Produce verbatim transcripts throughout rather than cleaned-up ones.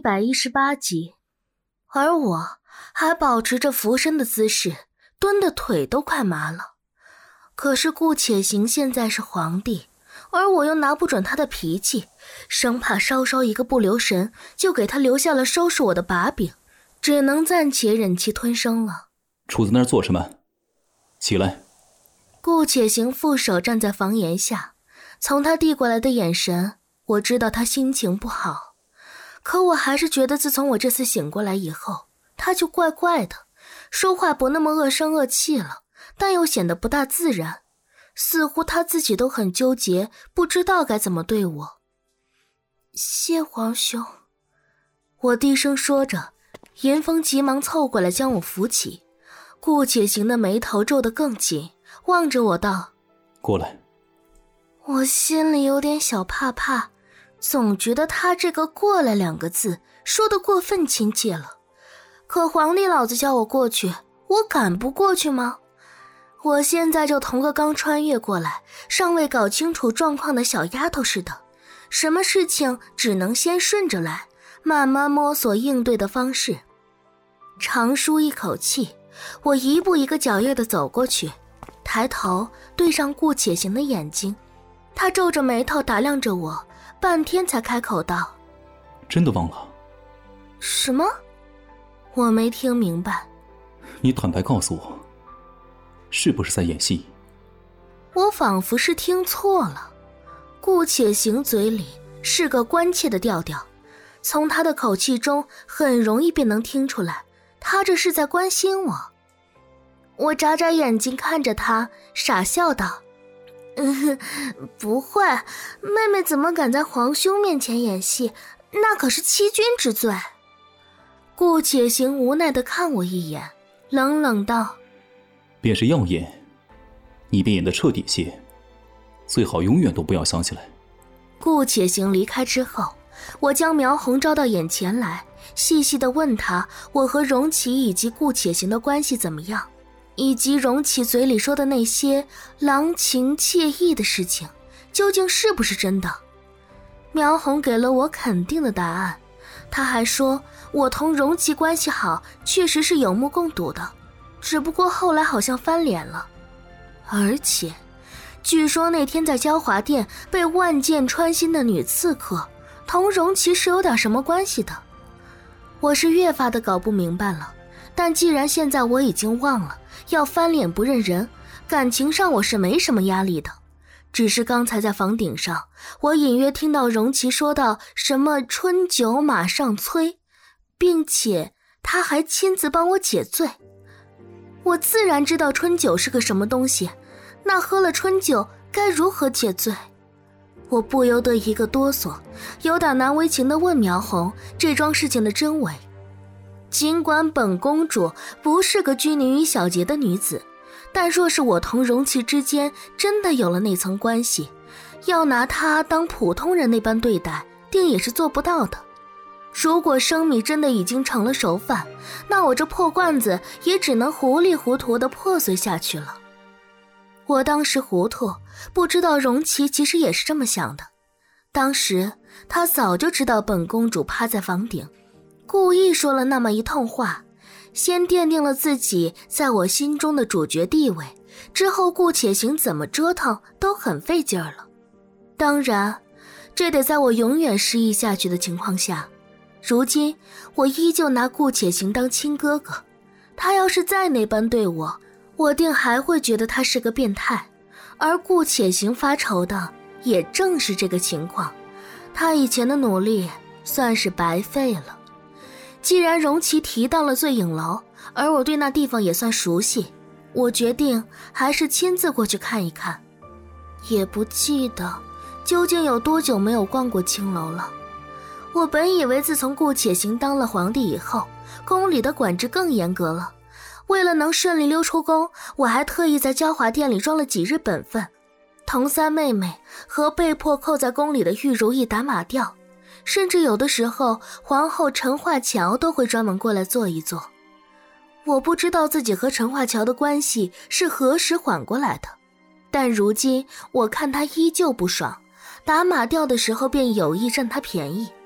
百一十八集。而我还保持着俯身的姿势，蹲的腿都快麻了。可是顾且行现在是皇帝，而我又拿不准他的脾气，生怕稍稍一个不留神就给他留下了收拾我的把柄，只能暂且忍气吞声了。 杵在那儿做什么？起来。 顾且行负手站在房檐下，从他递过来的眼神，我知道他心情不好。可我还是觉得自从我这次醒过来以后，他就怪怪的，说话不那么恶声恶气了，但又显得不大自然，似乎他自己都很纠结，不知道该怎么对我。谢皇兄，我低声说着，严峰急忙凑过来将我扶起。顾且行的眉头皱得更紧，望着我道： 过来。 我心里有点小怕怕，总觉得他这个过来两个字说得过分亲切了。可皇帝老子叫我过去，我敢不过去吗？我现在就同个刚穿越过来尚未搞清楚状况的小丫头似的，什么事情只能先顺着来，慢慢摸索应对的方式。长舒一口气，我一步一个脚印地走过去，抬头对上顾且行的眼睛，他皱着眉头打量着我，半天才开口道： 真的忘了？ 什么？我没听明白。 你坦白告诉我，是不是在演戏？ 我仿佛是听错了，顾且行嘴里是个关切的调调，从他的口气中很容易便能听出来，他这是在关心我。我眨眨眼睛看着他，傻笑道：嗯，不会，妹妹怎么敢在皇兄面前演戏，那可是欺君之罪。顾且行无奈地看我一眼，冷冷道： 便是要演，你便演得彻底些，最好永远都不要想起来。 顾且行离开之后，我将苗红招到眼前来，细细地问他我和荣琪以及顾且行的关系怎么样，以及荣琪嘴里说的那些郎情妾意的事情究竟是不是真的。苗红给了我肯定的答案，他还说我同荣琪关系好确实是有目共睹的，只不过后来好像翻脸了。而且据说那天在嘉华殿被万箭穿心的女刺客同荣琪是有点什么关系的。我是越发的搞不明白了，但既然现在我已经忘了，要翻脸不认人，感情上我是没什么压力的。只是刚才在房顶上，我隐约听到荣琪说到什么春酒马上催，并且他还亲自帮我解醉。我自然知道春酒是个什么东西，那喝了春酒该如何解醉？我不由得一个哆嗦，有点难为情地问苗红这桩事情的真伪。尽管本公主不是个拘泥于小节的女子，但若是我同荣琪之间真的有了那层关系，要拿她当普通人那般对待，定也是做不到的。如果生米真的已经成了熟饭，那我这破罐子也只能糊里糊涂地破碎下去了。我当时糊涂，不知道荣琪其实也是这么想的。当时她早就知道本公主趴在房顶，故意说了那么一通话，先奠定了自己在我心中的主角地位，之后顾且行怎么折腾都很费劲儿了。当然，这得在我永远失忆下去的情况下。如今我依旧拿顾且行当亲哥哥，他要是再那般对我，我定还会觉得他是个变态。而顾且行发愁的也正是这个情况，他以前的努力算是白费了。既然荣琪提到了醉影楼，而我对那地方也算熟悉，我决定还是亲自过去看一看。也不记得究竟有多久没有逛过青楼了。我本以为自从顾且行当了皇帝以后，宫里的管制更严格了。为了能顺利溜出宫，我还特意在嘉华殿里装了几日本分。同三妹妹和被迫扣在宫里的玉如意打马吊，甚至有的时候皇后陈化桥都会专门过来坐一坐。我不知道自己和陈化桥的关系是何时缓过来的，但如今我看她依旧不爽，打马吊的时候便有意占她便宜。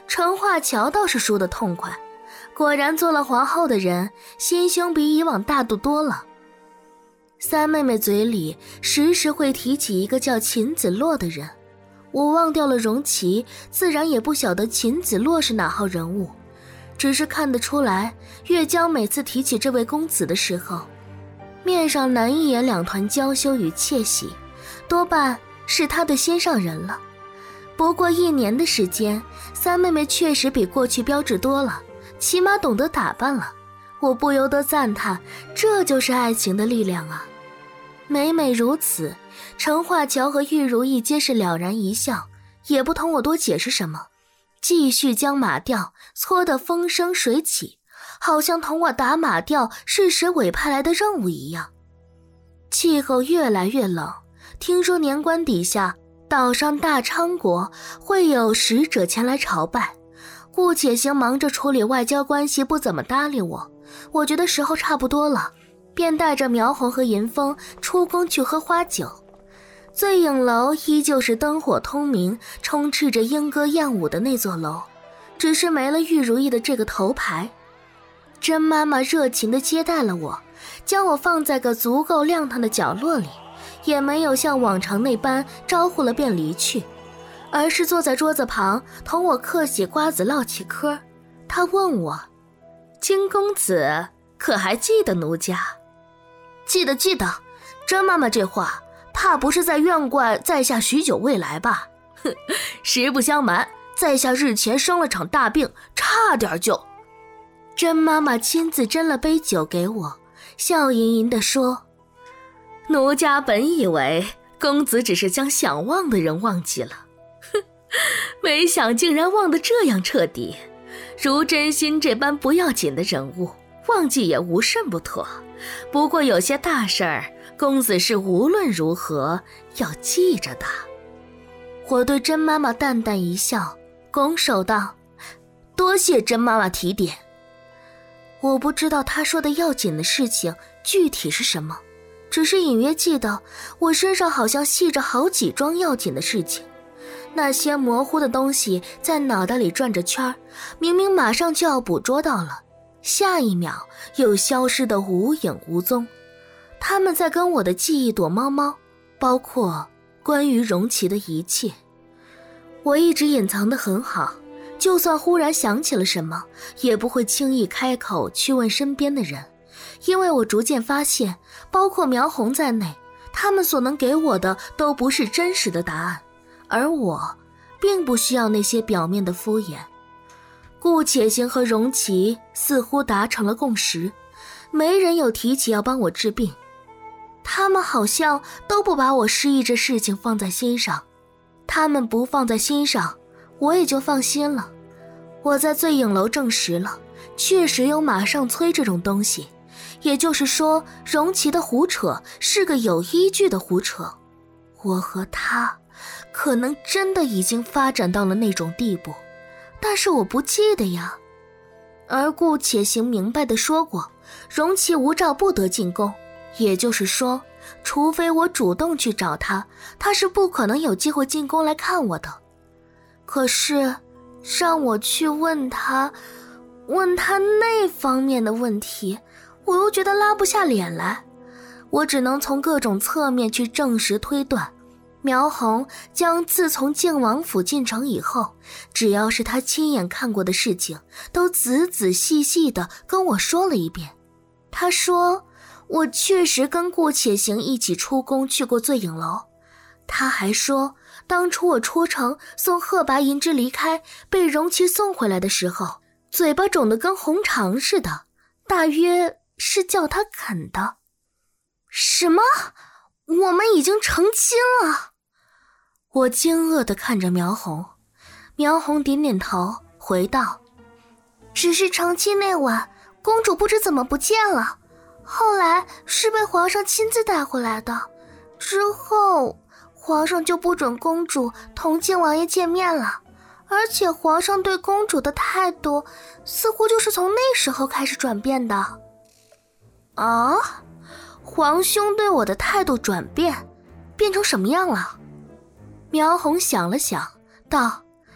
陈化桥倒是输得痛快，果然做了皇后的人心胸比以往大度多了。三妹妹嘴里时时会提起一个叫秦子洛的人，我忘掉了荣琪，自然也不晓得秦子洛是哪号人物，只是看得出来月娇每次提起这位公子的时候，面上难以掩两团娇羞与窃喜，多半是他的心上人了。不过一年的时间，三妹妹确实比过去标致多了，起码懂得打扮了，我不由得赞叹，这就是爱情的力量啊。每每如此，陈化桥和玉如意皆是了然一笑，也不同我多解释什么，继续将马吊搓得风生水起，好像同我打马吊是谁委派来的任务一样。气候越来越冷，听说年关底下岛上大昌国会有使者前来朝拜，顾且行忙着处理外交关系，不怎么搭理我。我觉得时候差不多了，便带着苗红和银风出宫去喝花酒。醉影楼依旧是灯火通明，充斥着莺歌燕舞的那座楼，只是没了玉如意的这个头牌。甄妈妈热情地接待了我，将我放在个足够亮堂的角落里，也没有像往常那般招呼了便离去，而是坐在桌子旁同我嗑起瓜子唠起嗑。她问我，金公子可还记得奴家？记得记得，甄妈妈这话怕不是在怨怪在下许久未来吧？哼，实不相瞒，在下日前生了场大病，差点就……甄妈妈亲自斟了杯酒给我，笑吟吟地说，奴家本以为公子只是将想忘的人忘记了，哼，没想竟然忘得这样彻底。如真心这般不要紧的人物，忘记也无甚不妥。不过有些大事儿，公子是无论如何要记着的。我对甄妈妈淡淡一笑，拱手道，多谢甄妈妈提点。我不知道她说的要紧的事情具体是什么，只是隐约记得我身上好像系着好几桩要紧的事情，那些模糊的东西在脑袋里转着圈，明明马上就要捕捉到了，下一秒又消失得无影无踪。他们在跟我的记忆躲猫猫，包括关于荣琪的一切。我一直隐藏得很好，就算忽然想起了什么，也不会轻易开口去问身边的人，因为我逐渐发现，包括苗红在内，他们所能给我的都不是真实的答案，而我并不需要那些表面的敷衍。顾且行和荣琪似乎达成了共识，没人有提起要帮我治病，他们好像都不把我失忆这事情放在心上，他们不放在心上，我也就放心了。我在醉影楼证实了，确实有马上催这种东西，也就是说，荣琪的胡扯是个有依据的胡扯。我和他可能真的已经发展到了那种地步，但是我不记得呀。而顾且行明白地说过，荣琪无照不得进宫，也就是说，除非我主动去找他，他是不可能有机会进宫来看我的。可是让我去问他问他那方面的问题，我又觉得拉不下脸来。我只能从各种侧面去证实推断，苗红将自从靖王府进城以后，只要是他亲眼看过的事情，都仔仔细细地跟我说了一遍。他说我确实跟顾且行一起出宫去过醉影楼，他还说当初我出城送贺白银之离开，被荣琪送回来的时候，嘴巴肿得跟红肠似的，大约是叫他啃的。什么？我们已经成亲了？我惊愕地看着苗红，苗红点点头，回道，只是成亲那晚，公主不知怎么不见了，后来是被皇上亲自带回来的，之后皇上就不准公主同靖王爷见面了，而且皇上对公主的态度似乎就是从那时候开始转变的。啊？皇兄对我的态度转变，变成什么样了？苗红想了想，道，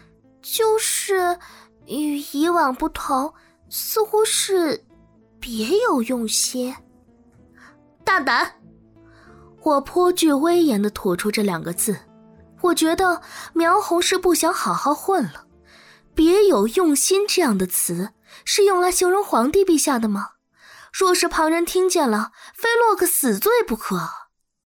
就是与以往不同，似乎是别有用心。大胆！我颇具威严地吐出这两个字。我觉得苗红是不想好好混了。别有用心这样的词是用来形容皇帝陛下的吗？若是旁人听见了，非落个死罪不可。